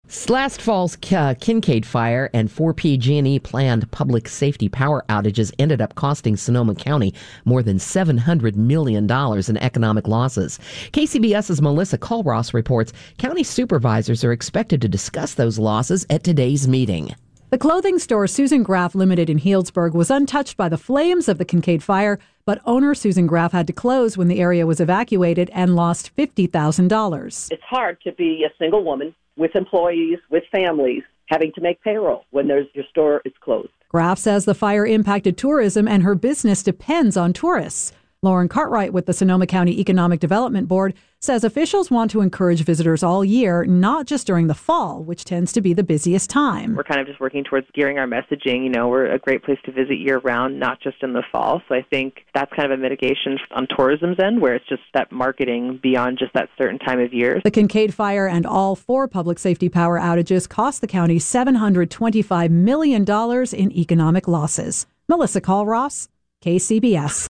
Last fall's Kincaid fire and 4 PG&E planned public safety power outages ended up costing Sonoma County more than $700 million in economic losses. KCBS's Melissa Culross reports county supervisors are expected to discuss those losses at today's meeting. The clothing store Susan Graff Limited in Healdsburg was untouched by the flames of the Kincaid fire, but owner Susan Graff had to close when the area was evacuated and lost $50,000. It's hard to be a single woman with employees, with families, having to make payroll when your store is closed. Graff says the fire impacted tourism and her business depends on tourists. Lauren Cartwright with the Sonoma County Economic Development Board says officials want to encourage visitors all year, not just during the fall, which tends to be the busiest time. We're kind of just working towards gearing our messaging. We're a great place to visit year-round, not just in the fall. So I think that's kind of a mitigation on tourism's end, where it's just that marketing beyond just that certain time of year. The Kincaid fire and all 4 public safety power outages cost the county $725 million in economic losses. Melissa Culross, KCBS.